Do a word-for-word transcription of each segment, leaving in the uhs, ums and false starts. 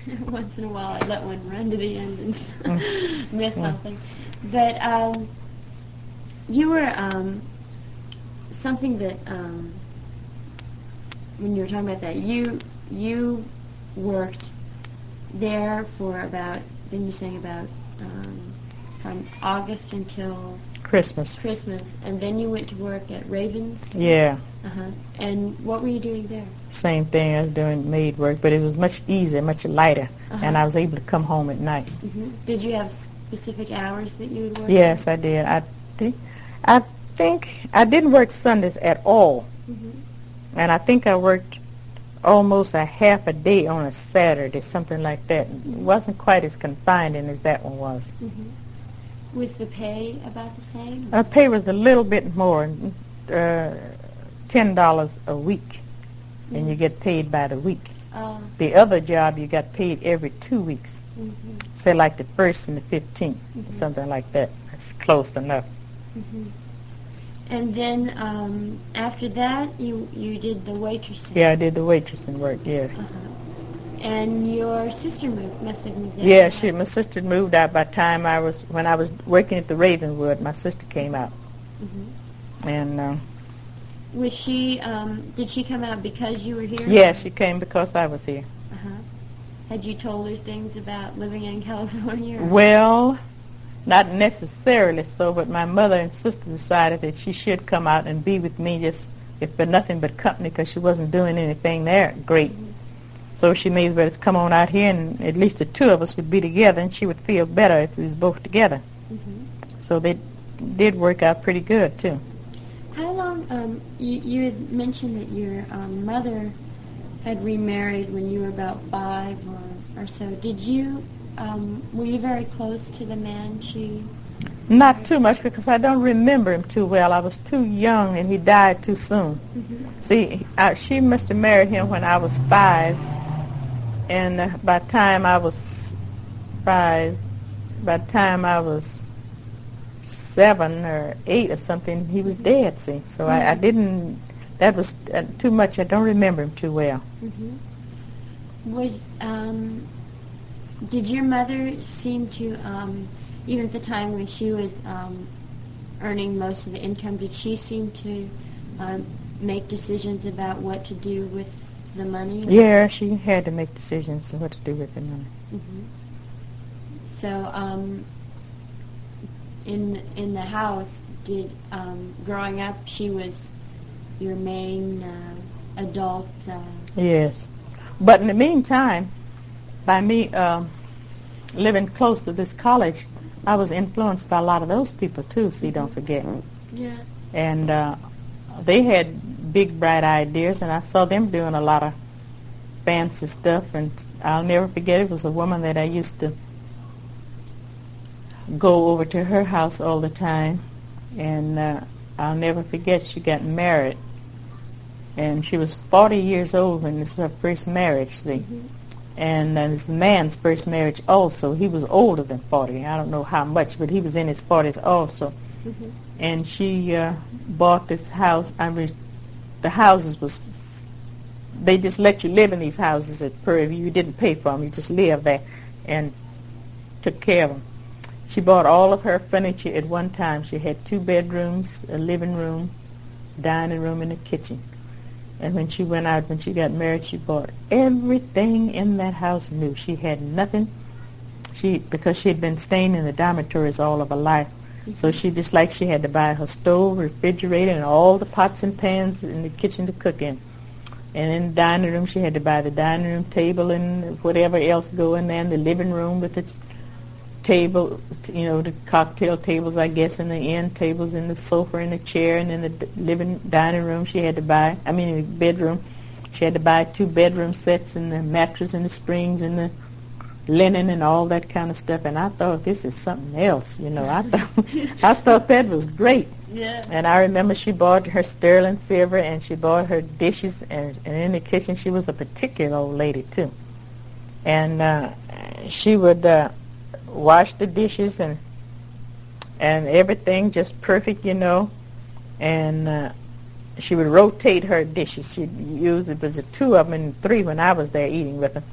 Once in a while, I let one run to the end and Mm. miss Mm. something. But um, you were um, something that um, when you were talking about that, you you worked there for about. Then you're saying about um, from August until Christmas. Christmas, and then you went to work at Ravens. Yeah, Uh-huh. And what were you doing there? same thing. I was doing maid work, but it was much easier, much lighter, Uh-huh. and I was able to come home at night. Mm-hmm. Did you have specific hours that you would work? Yes, I did. I think I think I didn't work Sundays at all, Mm-hmm. and I think I worked almost a half a day on a Saturday, something like that. It wasn't quite as confining as that one was. Mm-hmm. Was the pay about the same? Our pay was a little bit more, uh, ten dollars a week, and Mm-hmm. you get paid by the week. Uh, The other job, you got paid every two weeks, mm-hmm. say like the first and the fifteenth, Mhm. something like that. That's close enough. Mm-hmm. And then um, after that, you you did the waitressing. Yeah, I did the waitressing work. Yeah. Uh-huh. And your sister moved, must have moved out. Yeah, she, my sister moved out by the time I was, when I was working at the Ravenwood, my sister came out. Mm-hmm. And, uh, Was she? Um, did she come out because you were here? yeah, she came because I was here. Uh-huh. Had you told her things about living in California? Or? Well, not necessarily so, but my mother and sister decided that she should come out and be with me just, if for nothing but company, because she wasn't doing anything there great. Mm-hmm. So she made us better come on out here, and at least the two of us would be together, and she would feel better if we was both together. Mm-hmm. So they did work out pretty good, too. How long, um, you, you had mentioned that your um, mother had remarried when you were about five or, or so. Did you, um, were you very close to the man she... Not too much, because I don't remember him too well. I was too young, and he died too soon. Mm-hmm. See, I, she must have married him when I was five, and uh, by the time I was five, by the time I was seven or eight or something, he was dead, see. So I, I didn't, that was uh, too much. I don't remember him too well. Mm-hmm. Was, um, did your mother seem to, um, even at the time when she was um, earning most of the income, did she seem to um, make decisions about what to do with the money? Yeah, she had to make decisions on what to do with the money. Mm-hmm. So, um, in in the house, did um, growing up, she was your main uh, adult? Uh, Yes. But in the meantime, by me um, living close to this college, I was influenced by a lot of those people, too, see, don't forget. yeah. And uh, they had big, bright ideas, and I saw them doing a lot of fancy stuff. And I'll never forget, it was a woman that I used to go over to her house all the time. And uh, I'll never forget, she got married. And she was forty years old when this was her first marriage, see. Mm-hmm. And uh, this man's first marriage also. He was older than forty. I don't know how much, but he was in his forties also. Mm-hmm. And she uh, bought this house. I mean, the houses was, they just let you live in these houses at Prairie View. You didn't pay for them. You just lived there and took care of them. She bought all of her furniture at one time. She had two bedrooms, a living room, dining room, and a kitchen. And when she went out, when she got married, she bought everything in that house new. She had nothing. She because she had been staying in the dormitories all of her life. Mm-hmm. So she just like she had to buy her stove, refrigerator, and all the pots and pans in the kitchen to cook in. And in the dining room, she had to buy the dining room table and whatever else go in there, and the living room with its table, you know, the cocktail tables, I guess, in the end tables, and the sofa and the chair, and in the d- living dining room she had to buy, I mean in the bedroom, she had to buy two bedroom sets and the mattress and the springs and the linen and all that kind of stuff. And I thought, this is something else, you know. I thought I thought that was great. Yeah. And I remember she bought her sterling silver, and she bought her dishes, and, and in the kitchen she was a particular old lady too. And uh, she would uh, wash the dishes and and everything just perfect, you know. And uh, she would rotate her dishes. She'd use, it was two of them and three when I was there eating with her.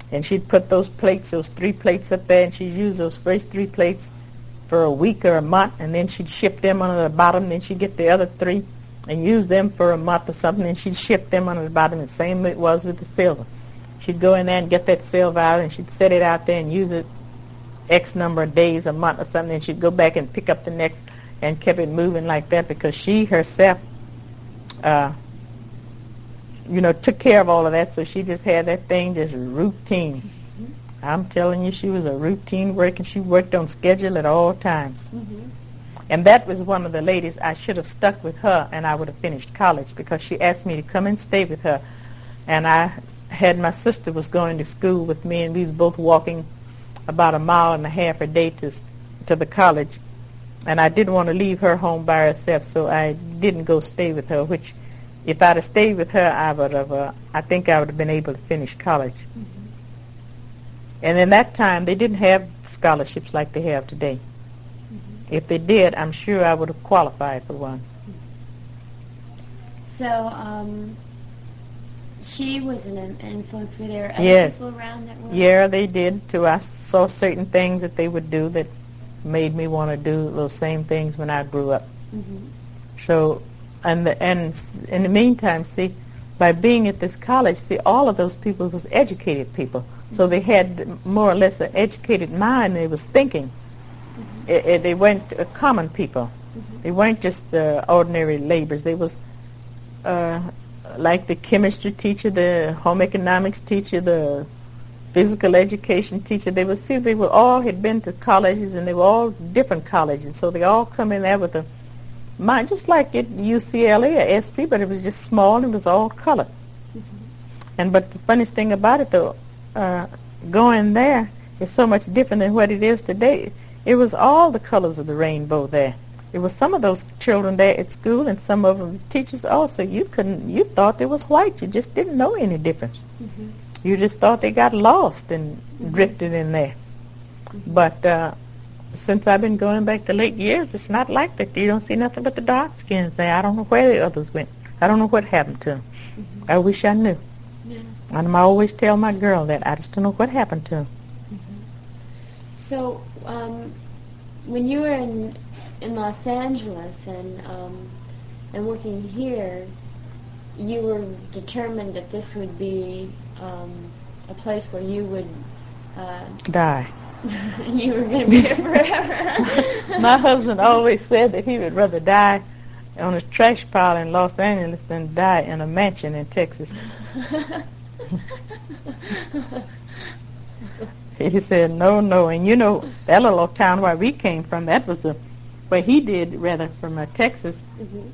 And she'd put those plates, those three plates up there, and she'd use those first three plates for a week or a month, and then she'd ship them under the bottom, and then she'd get the other three and use them for a month or something, and she'd ship them under the bottom. The same it was with the silver. She'd go in there and get that silver out, and she'd set it out there and use it X number of days, a month or something, and she'd go back and pick up the next, and kept it moving like that because she herself, uh, you know, took care of all of that, so she just had that thing just routine. Mm-hmm. I'm telling you, she was a routine worker. She worked on schedule at all times. Mm-hmm. And that was one of the ladies I should have stuck with her, and I would have finished college because she asked me to come and stay with her. And I had my sister was going to school with me, and we was both walking about a mile and a half a day to to the college. And I didn't want to leave her home by herself, so I didn't go stay with her, which if I'd have stayed with her, I would have, uh, I think I would have been able to finish college. Mm-hmm. And in that time, they didn't have scholarships like they have today. Mm-hmm. If they did, I'm sure I would have qualified for one. So, um, she was an in- influence. Were there other yes. people around that were? Yeah, they did, too. I saw certain things that they would do that made me want to do those same things when I grew up. Mm-hmm. So, and the, and in the meantime, see, by being at this college, see, all of those people was educated people. Mm-hmm. So they had more or less an educated mind. They was thinking. Mm-hmm. It, it, they weren't uh, common people. Mm-hmm. They weren't just uh, ordinary laborers. They was uh, like the chemistry teacher, the home economics teacher, the physical education teacher. They would see they were all had been to colleges, and they were all different colleges. So they all come in there with a mind, just like at U C L A or S C, but it was just small and it was all colored. Mm-hmm. And but the funniest thing about it, though, uh, going there is so much different than what it is today. It was all the colors of the rainbow there. It was some of those children there at school, and some of them teachers also. You couldn't, you thought they was white. You just didn't know any difference. Mm-hmm. You just thought they got lost and mm-hmm. drifted in there. Mm-hmm. But uh, since I've been going back to late years, it's not like that. You don't see nothing but the dark skins there. I don't know where the others went. I don't know what happened to them. Mm-hmm. I wish I knew. Yeah. And I always tell my girl that. I just don't know what happened to them. Mm-hmm. So um, when you were in in Los Angeles and um, and working here, you were determined that this would be um, a place where you would uh, die. You were going to be here forever. My husband always said that he would rather die on a trash pile in Los Angeles than die in a mansion in Texas. He said, no, no. And you know, that little old town where we came from, that was a, where he did, rather, from uh, Texas. Mm-hmm.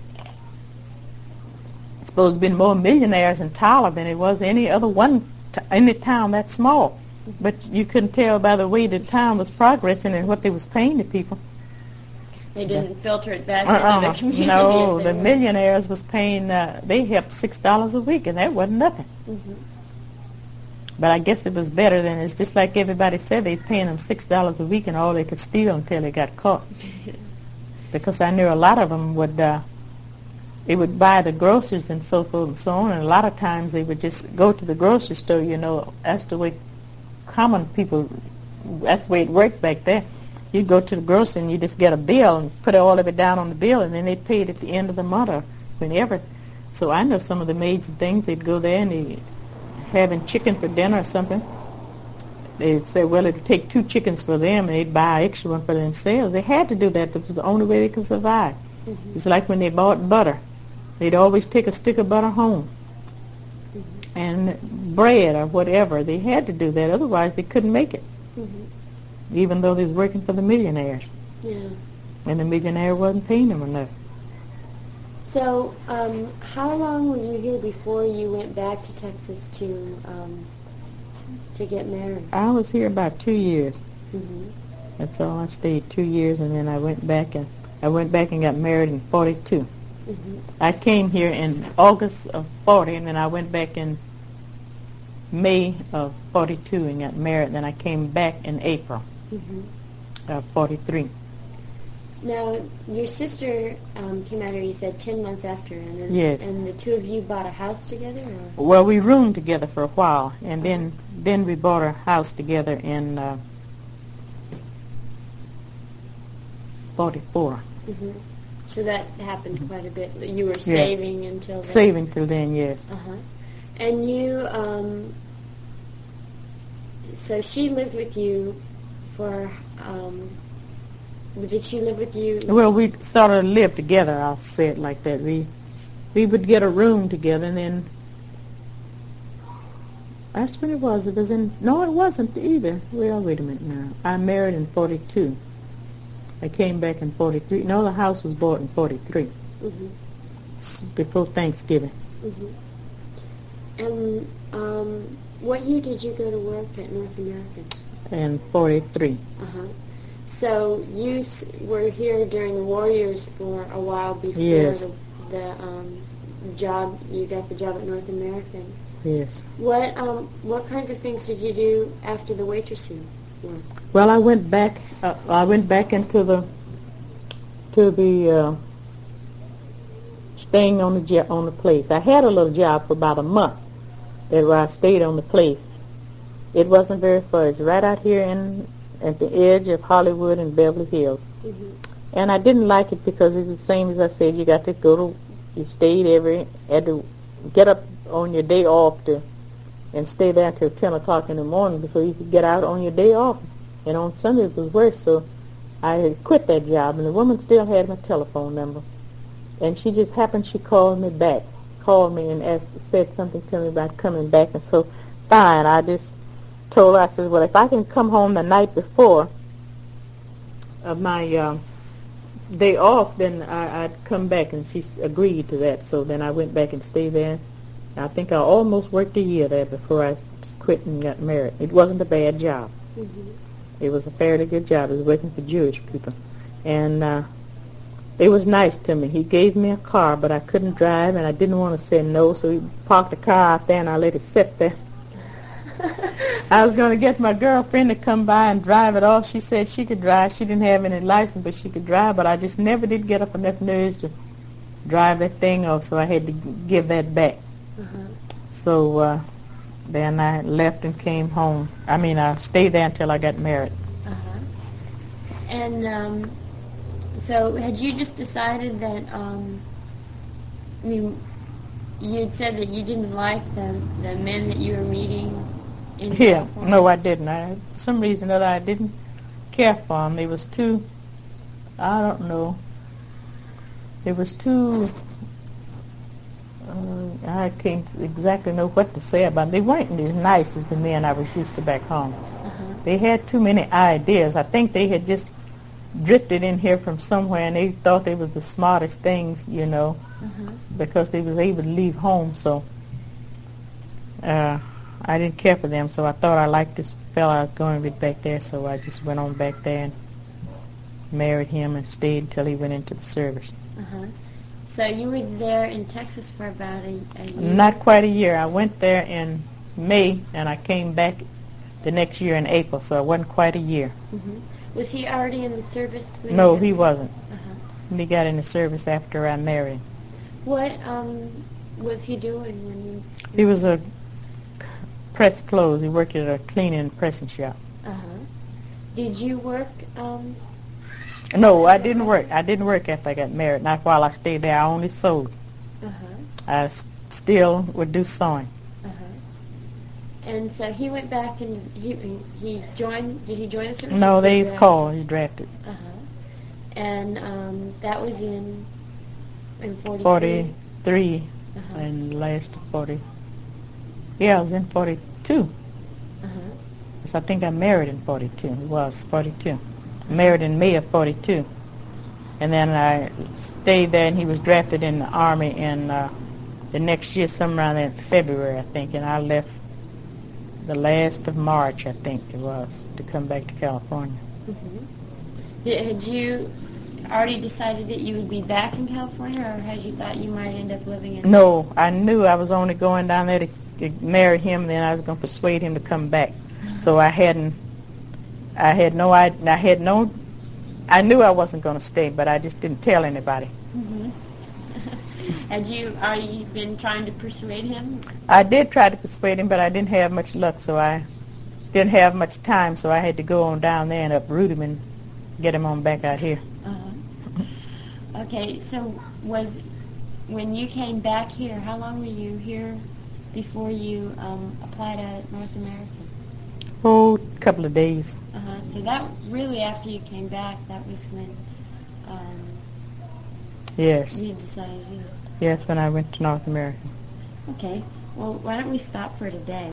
It's supposed to have been more millionaires in Tyler than it was any other one, t- any town that small. But you couldn't tell by the way the town was progressing and what they was paying the people. They didn't yeah. filter it back uh-uh. into the community. No, the were. millionaires was paying, uh, they helped six dollars a week, and that wasn't nothing. Mm-hmm. But I guess it was better than, it's just like everybody said, they paying them six dollars a week and all they could steal until they got caught. Because I knew a lot of them would, uh, they would buy the groceries and so forth and so on, and a lot of times they would just go to the grocery store, you know, that's the way common people, that's the way it worked back there. You'd go to the grocery and you just get a bill and put all of it down on the bill, and then they'd pay it at the end of the month or whenever. So I know some of the maids and things, they'd go there and they having chicken for dinner or something. They'd say, well, it'd take two chickens for them, and they'd buy an extra one for themselves. They had to do that. That was the only way they could survive. Mm-hmm. It's like when they bought butter. They'd always take a stick of butter home. Mm-hmm. And bread or whatever. They had to do that. Otherwise, they couldn't make it. Mm-hmm. Even though they was working for the millionaires. Yeah. And the millionaire wasn't paying them enough. So, um, how long were you here before you went back to Texas to um, to get married? I was here about two years. Mm-hmm. That's all. I stayed two years, and then I went back and I went back and got married in forty-two. Mm-hmm. I came here in August of forty, and then I went back in May of forty-two and got married. Then I came back in April mm-hmm. of forty-three. Now, your sister um, came out here, you said, ten months after, and then, Yes. and the two of you bought a house together? Or? Well, we roomed together for a while, and Uh-huh. then then we bought a house together in uh, forty-four. Mm-hmm. So that happened Mhm. quite a bit. You were Yeah. saving until then? Saving till then, yes. Uh-huh. And you, um, so she lived with you for, um, did she live with you? Well, we sort of lived together, I'll say it like that. We we would get a room together, and then that's when it was. It was in, no, it wasn't either. Well, wait a minute now. I married in forty-two. I came back in forty-three. No, the house was bought in forty-three, Mm-hmm. s- before Thanksgiving. Mm-hmm. And um, what year did you go to work at North American? In forty-three. Uh-huh. So you s- were here during the war years for a while before Yes. the, the um, job, you got the job at North American. Yes. What um, what kinds of things did you do after the waitressing work? Well, I went back. Uh, I went back into the to the uh, staying on the jo- on the place. I had a little job for about a month, that where I stayed on the place. It wasn't very far. It's right out here in at the edge of Hollywood and Beverly Hills. Mm-hmm. And I didn't like it because it's the same as I said. You got to go to. You stayed every had to get up on your day off to and stay there till ten o'clock in the morning before you could get out on your day off. And on Sunday it was worse, so I had quit that job, and the woman still had my telephone number. And she just happened, she called me back, called me and asked, said something to me about coming back, and so, fine, I just told her, I said, well, if I can come home the night before of my uh, day off, then I, I'd come back, and she s- agreed to that, so then I went back and stayed there. I think I almost worked a year there before I quit and got married. It wasn't a bad job. Mm-hmm. It was a fairly good job. I was working for Jewish people. And uh, it was nice to me. He gave me a car, but I couldn't drive, and I didn't want to say no, so he parked the car out there, and I let it sit there. I was going to get my girlfriend to come by and drive it off. She said she could drive. She didn't have any license, but she could drive, but I just never did get up enough nerves to drive that thing off, so I had to g- give that back. Uh-huh. So uh, then I left and came home. I mean, I stayed there until I got married. Uh-huh. And um, so had you just decided that, um, I mean, you had said that you didn't like the, the men that you were meeting in Yeah, California? no, I didn't. I, for some reason that I didn't care for them. They was too, I don't know, they was too, uh, I can't exactly know what to say about them. They weren't as nice as the men I was used to back home. Uh-huh. They had too many ideas. I think they had just drifted in here from somewhere, and they thought they was the smartest things, you know, Uh-huh. because they was able to leave home. So uh, I didn't care for them, so I thought I liked this fella I was going with back there, so I just went on back there and married him and stayed until he went into the service. Uh-huh. So you were there in Texas for about a, a year? Not quite a year. I went there in May, and I came back the next year in April, so it wasn't quite a year. Mm-hmm. Was he already in the service? when No, you- he wasn't. Uh-huh. He got in the service after I married him. What um, was he doing when you... He was a press clothes. He worked at a cleaning and pressing shop. Uh-huh. Did you work... Um, No, I didn't work. I didn't work after I got married. Not while I stayed there. I only sewed. uh-huh. I s- still would do sewing. Uh-huh. And so he went back and he he joined. Did he join the service? No, Or they did was he- called. He drafted. Uh-huh. And um, that was in in forty. forty-three Uh-huh. and last forty. Yeah, I was in forty-two. Uh-huh. So I think I married in forty-two. It was forty-two. Married in May of forty-two. And then I stayed there, and he was drafted in the Army in uh, the next year, somewhere around in February, I think. And I left the last of March, I think it was, to come back to California. Mm-hmm. Had you already decided that you would be back in California, or had you thought you might end up living in... No, I knew I was only going down there to, to marry him, and then I was going to persuade him to come back. So I hadn't, I had no, I, I had no I knew I wasn't going to stay, but I just didn't tell anybody. Mm-hmm. Had you, are you been trying to persuade him? I did try to persuade him, but I didn't have much luck, so I didn't have much time, so I had to go on down there and uproot him and get him on back out here. Uh-huh. Okay, so was, when you came back here, how long were you here before you um, applied at North American? Oh, a couple of days. Uh-huh. So that, really after you came back, that was when um, Yes. you decided to do it. Yes, when I went to North America. Okay. Well, why don't we stop for today?